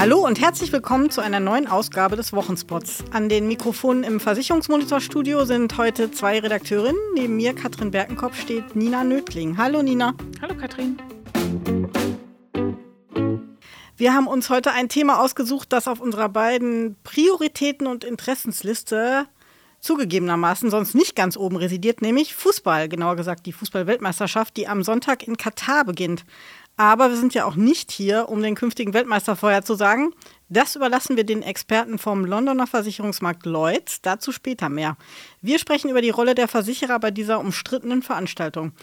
Hallo und herzlich willkommen zu einer neuen Ausgabe des Wochenspots. An den Mikrofonen im Versicherungsmonitorstudio sind heute zwei Redakteurinnen. Neben mir, Katrin Berkenkopf, steht Nina Nödling. Hallo Nina. Hallo Katrin. Wir haben uns heute ein Thema ausgesucht, das auf unserer beiden Prioritäten- und Interessensliste zugegebenermaßen sonst nicht ganz oben residiert, nämlich Fußball, genauer gesagt die Fußball-Weltmeisterschaft, die am Sonntag in Katar beginnt. Aber wir sind ja auch nicht hier, um den künftigen Weltmeister vorherzusagen. Das überlassen wir den Experten vom Londoner Versicherungsmarkt Lloyds. Dazu später mehr. Wir sprechen über die Rolle der Versicherer bei dieser umstrittenen Veranstaltung.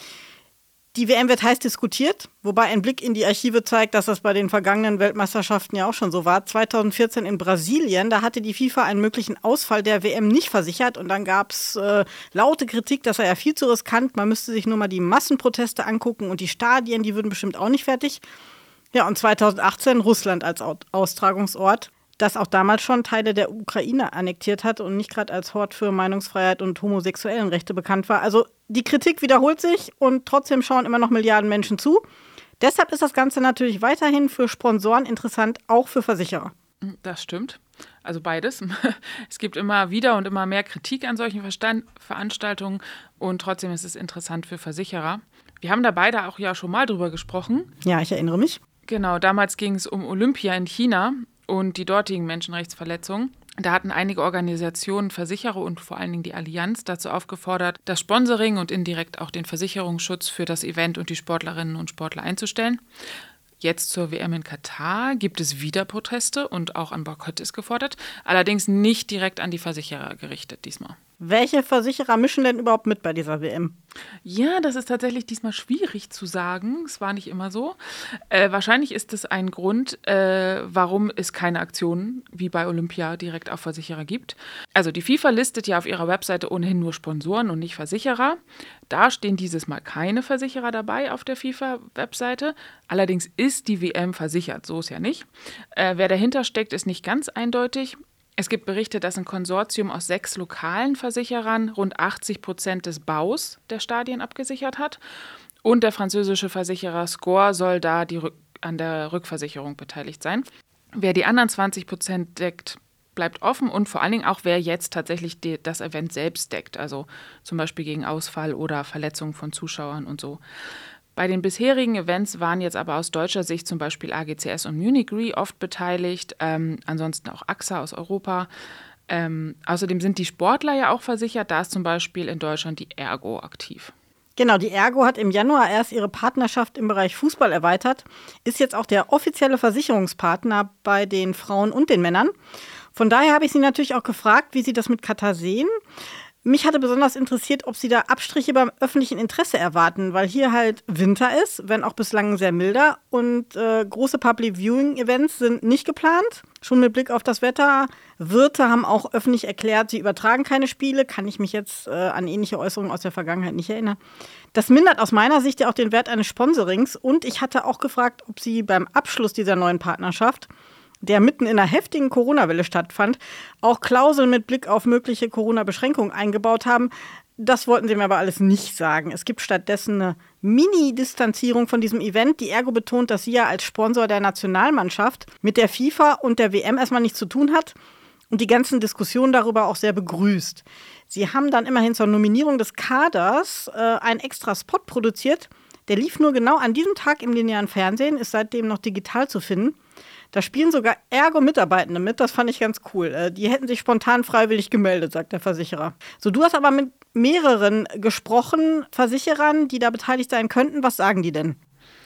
Die WM wird heiß diskutiert, wobei ein Blick in die Archive zeigt, dass das bei den vergangenen Weltmeisterschaften ja auch schon so war. 2014 in Brasilien, da hatte die FIFA einen möglichen Ausfall der WM nicht versichert und dann gab es laute Kritik, das sei ja viel zu riskant. Man müsste sich nur mal die Massenproteste angucken und die Stadien, die würden bestimmt auch nicht fertig. Ja, und 2018 Russland als Austragungsort, das auch damals schon Teile der Ukraine annektiert hat und nicht gerade als Hort für Meinungsfreiheit und homosexuellen Rechte bekannt war. Also die Kritik wiederholt sich und trotzdem schauen immer noch Milliarden Menschen zu. Deshalb ist das Ganze natürlich weiterhin für Sponsoren interessant, auch für Versicherer. Das stimmt. Also beides. Es gibt immer wieder und immer mehr Kritik an solchen Veranstaltungen und trotzdem ist es interessant für Versicherer. Wir haben da beide auch ja schon mal drüber gesprochen. Ja, ich erinnere mich. Genau, damals ging es um Olympia in China und die dortigen Menschenrechtsverletzungen. Da hatten einige Organisationen, Versicherer und vor allen Dingen die Allianz dazu aufgefordert, das Sponsoring und indirekt auch den Versicherungsschutz für das Event und die Sportlerinnen und Sportler einzustellen. Jetzt zur WM in Katar gibt es wieder Proteste und auch ein Boykott ist gefordert, allerdings nicht direkt an die Versicherer gerichtet diesmal. Welche Versicherer mischen denn überhaupt mit bei dieser WM? Ja, das ist tatsächlich diesmal schwierig zu sagen. Es war nicht immer so. Wahrscheinlich ist es ein Grund, warum es keine Aktionen wie bei Olympia direkt auf Versicherer gibt. Also die FIFA listet ja auf ihrer Webseite ohnehin nur Sponsoren und nicht Versicherer. Da stehen dieses Mal keine Versicherer dabei auf der FIFA-Webseite. Allerdings ist die WM versichert, so ist ja nicht. Wer dahinter steckt, ist nicht ganz eindeutig. Es gibt Berichte, dass ein Konsortium aus 6 lokalen Versicherern rund 80% des Baus der Stadien abgesichert hat. Und der französische Versicherer SCOR soll da an der Rückversicherung beteiligt sein. Wer die anderen 20% deckt, bleibt offen und vor allen Dingen auch, wer jetzt tatsächlich das Event selbst deckt. Also zum Beispiel gegen Ausfall oder Verletzungen von Zuschauern und so. Bei den bisherigen Events waren jetzt aber aus deutscher Sicht zum Beispiel AGCS und Munich Re oft beteiligt, ansonsten auch AXA aus Europa. Außerdem sind die Sportler ja auch versichert, da ist zum Beispiel in Deutschland die ERGO aktiv. Genau, die ERGO hat im Januar erst ihre Partnerschaft im Bereich Fußball erweitert, ist jetzt auch der offizielle Versicherungspartner bei den Frauen und den Männern. Von daher habe ich Sie natürlich auch gefragt, wie Sie das mit Katar sehen. Mich hatte besonders interessiert, ob Sie da Abstriche beim öffentlichen Interesse erwarten, weil hier halt Winter ist, wenn auch bislang sehr milder und große Public Viewing Events sind nicht geplant. Schon mit Blick auf das Wetter. Wirte haben auch öffentlich erklärt, sie übertragen keine Spiele. Kann ich mich jetzt an ähnliche Äußerungen aus der Vergangenheit nicht erinnern. Das mindert aus meiner Sicht ja auch den Wert eines Sponsorings. Und ich hatte auch gefragt, ob Sie beim Abschluss dieser neuen Partnerschaft, der mitten in einer heftigen Corona-Welle stattfand, auch Klauseln mit Blick auf mögliche Corona-Beschränkungen eingebaut haben. Das wollten sie mir aber alles nicht sagen. Es gibt stattdessen eine Mini-Distanzierung von diesem Event. Die ERGO betont, dass sie ja als Sponsor der Nationalmannschaft mit der FIFA und der WM erstmal nichts zu tun hat und die ganzen Diskussionen darüber auch sehr begrüßt. Sie haben dann immerhin zur Nominierung des Kaders einen extra Spot produziert. Der lief nur genau an diesem Tag im linearen Fernsehen, ist seitdem noch digital zu finden. Da spielen sogar ERGO-Mitarbeitende mit, das fand ich ganz cool. Die hätten sich spontan freiwillig gemeldet, sagt der Versicherer. So, du hast aber mit mehreren gesprochen, Versicherern, die da beteiligt sein könnten. Was sagen die denn?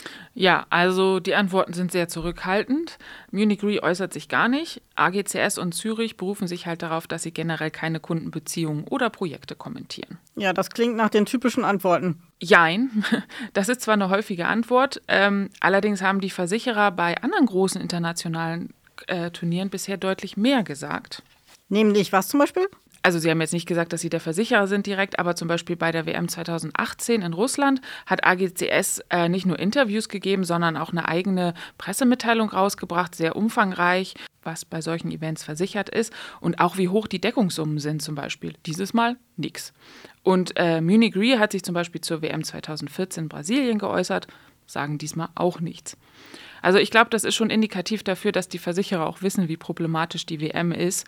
Ja, also die Antworten sind sehr zurückhaltend. Munich Re äußert sich gar nicht. AGCS und Zürich berufen sich halt darauf, dass sie generell keine Kundenbeziehungen oder Projekte kommentieren. Ja, das klingt nach den typischen Antworten. Jein, das ist zwar eine häufige Antwort, allerdings haben die Versicherer bei anderen großen internationalen Turnieren bisher deutlich mehr gesagt. Nämlich was zum Beispiel? Also sie haben jetzt nicht gesagt, dass sie der Versicherer sind direkt, aber zum Beispiel bei der WM 2018 in Russland hat AGCS nicht nur Interviews gegeben, sondern auch eine eigene Pressemitteilung rausgebracht, sehr umfangreich, was bei solchen Events versichert ist und auch wie hoch die Deckungssummen sind zum Beispiel. Dieses Mal nix. Und Munich Re hat sich zum Beispiel zur WM 2014 in Brasilien geäußert, sagen diesmal auch nichts. Also ich glaube, das ist schon indikativ dafür, dass die Versicherer auch wissen, wie problematisch die WM ist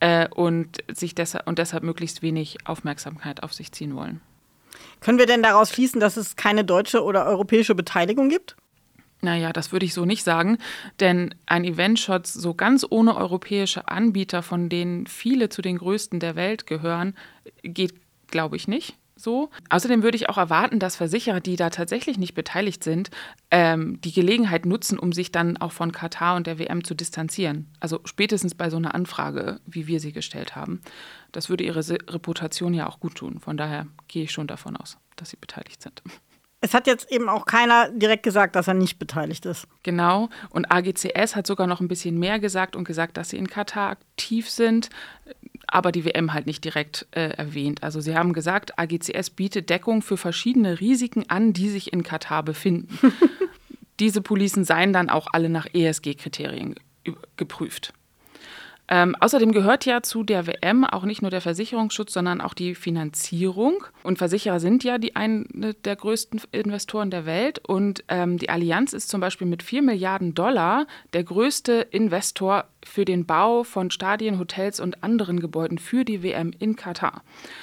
und deshalb möglichst wenig Aufmerksamkeit auf sich ziehen wollen. Können wir denn daraus schließen, dass es keine deutsche oder europäische Beteiligung gibt? Naja, das würde ich so nicht sagen, denn ein Eventschutz so ganz ohne europäische Anbieter, von denen viele zu den größten der Welt gehören, geht, glaube ich, nicht so. Außerdem würde ich auch erwarten, dass Versicherer, die da tatsächlich nicht beteiligt sind, die Gelegenheit nutzen, um sich dann auch von Katar und der WM zu distanzieren. Also spätestens bei so einer Anfrage, wie wir sie gestellt haben. Das würde ihre Reputation ja auch gut tun. Von daher gehe ich schon davon aus, dass sie beteiligt sind. Es hat jetzt eben auch keiner direkt gesagt, dass er nicht beteiligt ist. Genau. Und AGCS hat sogar noch ein bisschen mehr gesagt und gesagt, dass sie in Katar aktiv sind, aber die WM halt nicht direkt erwähnt. Also sie haben gesagt, AGCS bietet Deckung für verschiedene Risiken an, die sich in Katar befinden. Diese Policen seien dann auch alle nach ESG-Kriterien geprüft. Außerdem gehört ja zu der WM auch nicht nur der Versicherungsschutz, sondern auch die Finanzierung. Und Versicherer sind ja eine der größten Investoren der Welt. Und die Allianz ist zum Beispiel mit $4 Milliarden der größte Investor für den Bau von Stadien, Hotels und anderen Gebäuden für die WM in Katar.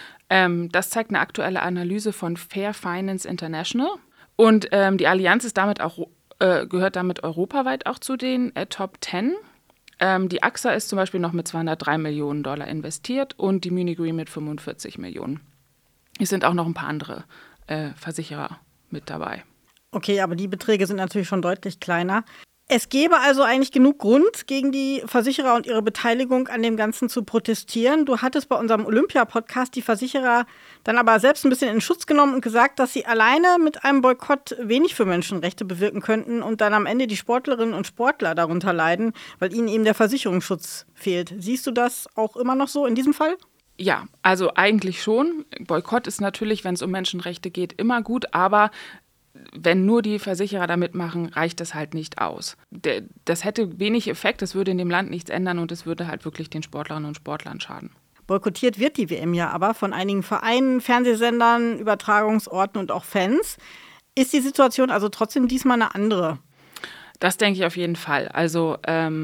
Das zeigt eine aktuelle Analyse von Fair Finance International. Und die Allianz ist gehört damit europaweit auch zu den Top 10. Die AXA ist zum Beispiel noch mit $203 Millionen investiert und die Munich Re mit 45 Millionen. Es sind auch noch ein paar andere Versicherer mit dabei. Okay, aber die Beträge sind natürlich schon deutlich kleiner. Es gäbe also eigentlich genug Grund, gegen die Versicherer und ihre Beteiligung an dem Ganzen zu protestieren. Du hattest bei unserem Olympia-Podcast die Versicherer dann aber selbst ein bisschen in Schutz genommen und gesagt, dass sie alleine mit einem Boykott wenig für Menschenrechte bewirken könnten und dann am Ende die Sportlerinnen und Sportler darunter leiden, weil ihnen eben der Versicherungsschutz fehlt. Siehst du das auch immer noch so in diesem Fall? Ja, also eigentlich schon. Boykott ist natürlich, wenn es um Menschenrechte geht, immer gut, aber wenn nur die Versicherer da mitmachen, reicht das halt nicht aus. Das hätte wenig Effekt, es würde in dem Land nichts ändern und es würde halt wirklich den Sportlerinnen und Sportlern schaden. Boykottiert wird die WM ja aber von einigen Vereinen, Fernsehsendern, Übertragungsorten und auch Fans. Ist die Situation also trotzdem diesmal eine andere? Das denke ich auf jeden Fall. Also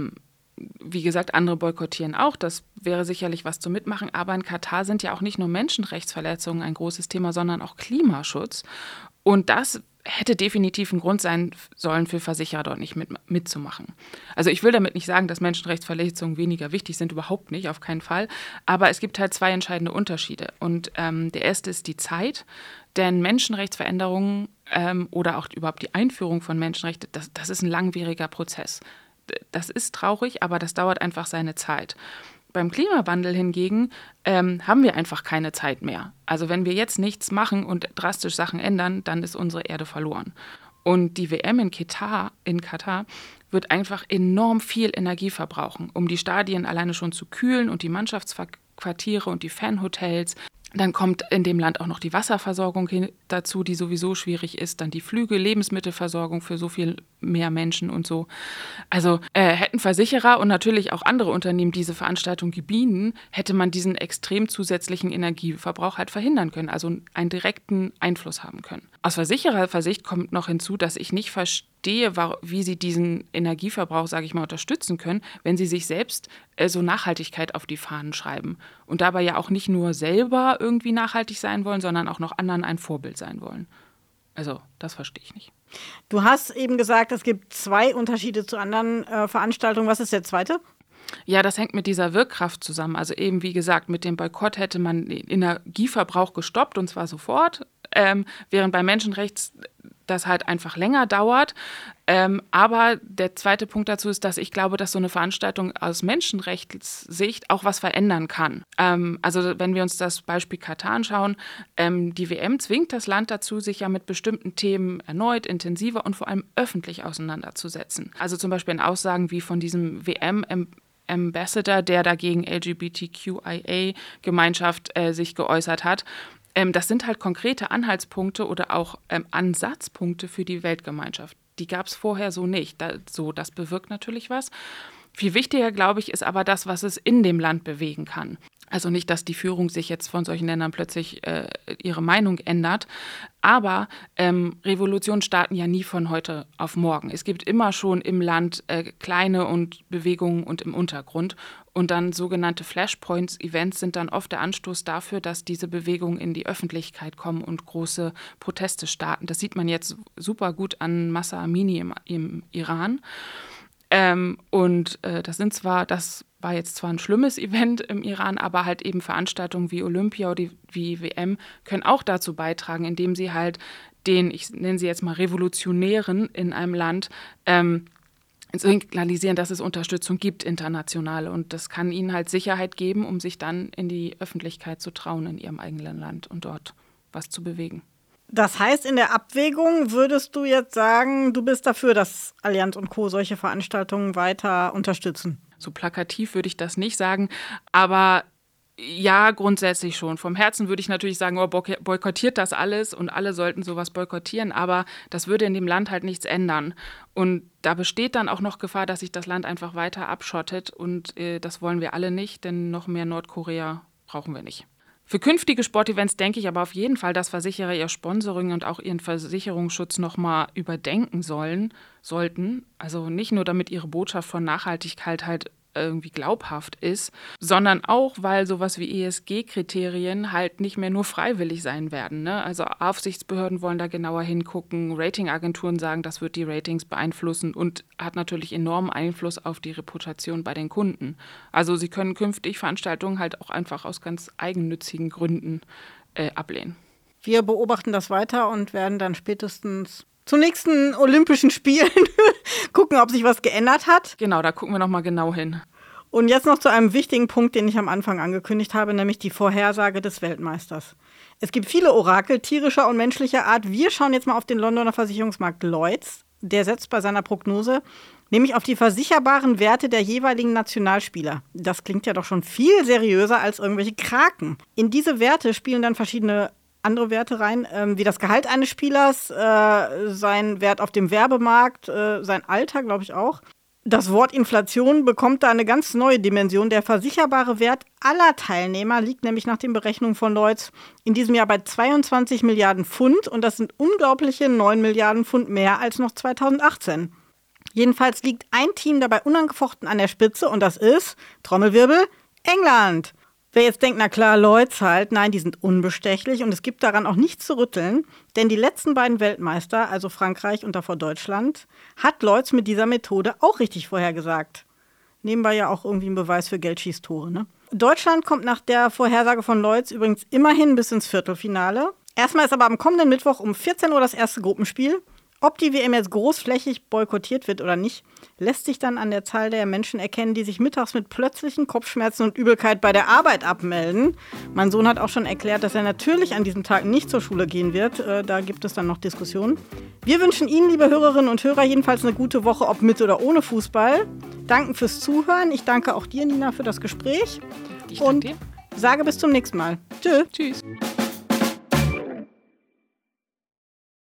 wie gesagt, andere boykottieren auch. Das wäre sicherlich was zum Mitmachen. Aber in Katar sind ja auch nicht nur Menschenrechtsverletzungen ein großes Thema, sondern auch Klimaschutz. Und das hätte definitiv ein Grund sein sollen, für Versicherer dort nicht mitzumachen. Also ich will damit nicht sagen, dass Menschenrechtsverletzungen weniger wichtig sind, überhaupt nicht, auf keinen Fall. Aber es gibt halt zwei entscheidende Unterschiede. Und der erste ist die Zeit, denn Menschenrechtsveränderungen oder auch überhaupt die Einführung von Menschenrechten, das ist ein langwieriger Prozess. Das ist traurig, aber das dauert einfach seine Zeit. Beim Klimawandel hingegen haben wir einfach keine Zeit mehr. Also wenn wir jetzt nichts machen und drastisch Sachen ändern, dann ist unsere Erde verloren. Und die WM in Katar wird einfach enorm viel Energie verbrauchen, um die Stadien alleine schon zu kühlen und die Mannschaftsquartiere und die Fanhotels. Dann kommt in dem Land auch noch die Wasserversorgung dazu, die sowieso schwierig ist. Dann die Flüge, Lebensmittelversorgung für so viel mehr Menschen und so. Also hätten Versicherer und natürlich auch andere Unternehmen diese Veranstaltung gebieten, hätte man diesen extrem zusätzlichen Energieverbrauch halt verhindern können, also einen direkten Einfluss haben können. Aus Versicherersicht kommt noch hinzu, dass ich nicht verstehe, wie sie diesen Energieverbrauch, sage ich mal, unterstützen können, wenn sie sich selbst so Nachhaltigkeit auf die Fahnen schreiben und dabei ja auch nicht nur selber irgendwie nachhaltig sein wollen, sondern auch noch anderen ein Vorbild sein wollen. Also, das verstehe ich nicht. Du hast eben gesagt, es gibt zwei Unterschiede zu anderen Veranstaltungen. Was ist der zweite? Ja, das hängt mit dieser Wirkkraft zusammen. Also eben, wie gesagt, mit dem Boykott hätte man den Energieverbrauch gestoppt und zwar sofort, während bei Menschenrechts das halt einfach länger dauert. Aber der zweite Punkt dazu ist, dass ich glaube, dass so eine Veranstaltung aus Menschenrechtssicht auch was verändern kann. Also wenn wir uns das Beispiel Katar anschauen, die WM zwingt das Land dazu, sich ja mit bestimmten Themen erneut, intensiver und vor allem öffentlich auseinanderzusetzen. Also zum Beispiel in Aussagen wie von diesem WM-Ambassador, der dagegen LGBTQIA-Gemeinschaft sich geäußert hat. Das sind halt konkrete Anhaltspunkte oder auch Ansatzpunkte für die Weltgemeinschaft. Die gab es vorher so nicht. Das bewirkt natürlich was. Viel wichtiger, glaube ich, ist aber das, was es in dem Land bewegen kann. Also nicht, dass die Führung sich jetzt von solchen Ländern plötzlich ihre Meinung ändert, aber Revolutionen starten ja nie von heute auf morgen. Es gibt immer schon im Land kleine und Bewegungen und im Untergrund. Und dann sogenannte Flashpoints, Events sind dann oft der Anstoß dafür, dass diese Bewegungen in die Öffentlichkeit kommen und große Proteste starten. Das sieht man jetzt super gut an Mahsa Amini im Iran. Das war jetzt zwar ein schlimmes Event im Iran, aber halt eben Veranstaltungen wie Olympia oder wie WM können auch dazu beitragen, indem sie halt ich nenne sie jetzt mal Revolutionären in einem Land, signalisieren, dass es Unterstützung gibt, internationale. Und das kann ihnen halt Sicherheit geben, um sich dann in die Öffentlichkeit zu trauen in ihrem eigenen Land und dort was zu bewegen. Das heißt, in der Abwägung würdest du jetzt sagen, du bist dafür, dass Allianz und Co. solche Veranstaltungen weiter unterstützen? So plakativ würde ich das nicht sagen, aber ja, grundsätzlich schon. Vom Herzen würde ich natürlich sagen, boykottiert das alles und alle sollten sowas boykottieren, aber das würde in dem Land halt nichts ändern. Und da besteht dann auch noch Gefahr, dass sich das Land einfach weiter abschottet und das wollen wir alle nicht, denn noch mehr Nordkorea brauchen wir nicht. Für künftige Sportevents denke ich aber auf jeden Fall, dass Versicherer ihr Sponsoring und auch ihren Versicherungsschutz nochmal überdenken sollten. Also nicht nur, damit ihre Botschaft von Nachhaltigkeit halt irgendwie glaubhaft ist, sondern auch, weil sowas wie ESG-Kriterien halt nicht mehr nur freiwillig sein werden. Ne? Also Aufsichtsbehörden wollen da genauer hingucken, Ratingagenturen sagen, das wird die Ratings beeinflussen und hat natürlich enormen Einfluss auf die Reputation bei den Kunden. Also sie können künftig Veranstaltungen halt auch einfach aus ganz eigennützigen Gründen ablehnen. Wir beobachten das weiter und werden dann spätestens zum nächsten Olympischen Spielen gucken, ob sich was geändert hat. Genau, da gucken wir nochmal genau hin. Und jetzt noch zu einem wichtigen Punkt, den ich am Anfang angekündigt habe, nämlich die Vorhersage des Weltmeisters. Es gibt viele Orakel tierischer und menschlicher Art. Wir schauen jetzt mal auf den Londoner Versicherungsmarkt Lloyds. Der setzt bei seiner Prognose nämlich auf die versicherbaren Werte der jeweiligen Nationalspieler. Das klingt ja doch schon viel seriöser als irgendwelche Kraken. In diese Werte spielen dann verschiedene andere Werte rein, wie das Gehalt eines Spielers, sein Wert auf dem Werbemarkt, sein Alter, glaube ich auch. Das Wort Inflation bekommt da eine ganz neue Dimension. Der versicherbare Wert aller Teilnehmer liegt nämlich nach den Berechnungen von Lloyds in diesem Jahr bei 22 Milliarden Pfund und das sind unglaubliche 9 Milliarden Pfund mehr als noch 2018. Jedenfalls liegt ein Team dabei unangefochten an der Spitze und das ist, Trommelwirbel, England. Wer jetzt denkt, na klar, Lloyds halt, nein, die sind unbestechlich und es gibt daran auch nichts zu rütteln, denn die letzten beiden Weltmeister, also Frankreich und davor Deutschland, hat Lloyds mit dieser Methode auch richtig vorhergesagt. Nebenbei ja auch irgendwie ein Beweis für Geldschießtore, ne? Deutschland kommt nach der Vorhersage von Lloyds übrigens immerhin bis ins Viertelfinale. Erstmal ist aber am kommenden Mittwoch um 14 Uhr das erste Gruppenspiel. Ob die WM jetzt großflächig boykottiert wird oder nicht, lässt sich dann an der Zahl der Menschen erkennen, die sich mittags mit plötzlichen Kopfschmerzen und Übelkeit bei der Arbeit abmelden. Mein Sohn hat auch schon erklärt, dass er natürlich an diesem Tag nicht zur Schule gehen wird. Da gibt es dann noch Diskussionen. Wir wünschen Ihnen, liebe Hörerinnen und Hörer, jedenfalls eine gute Woche, ob mit oder ohne Fußball. Danken fürs Zuhören. Ich danke auch dir, Nina, für das Gespräch. Ich danke dir. Und sage bis zum nächsten Mal. Tschö. Tschüss.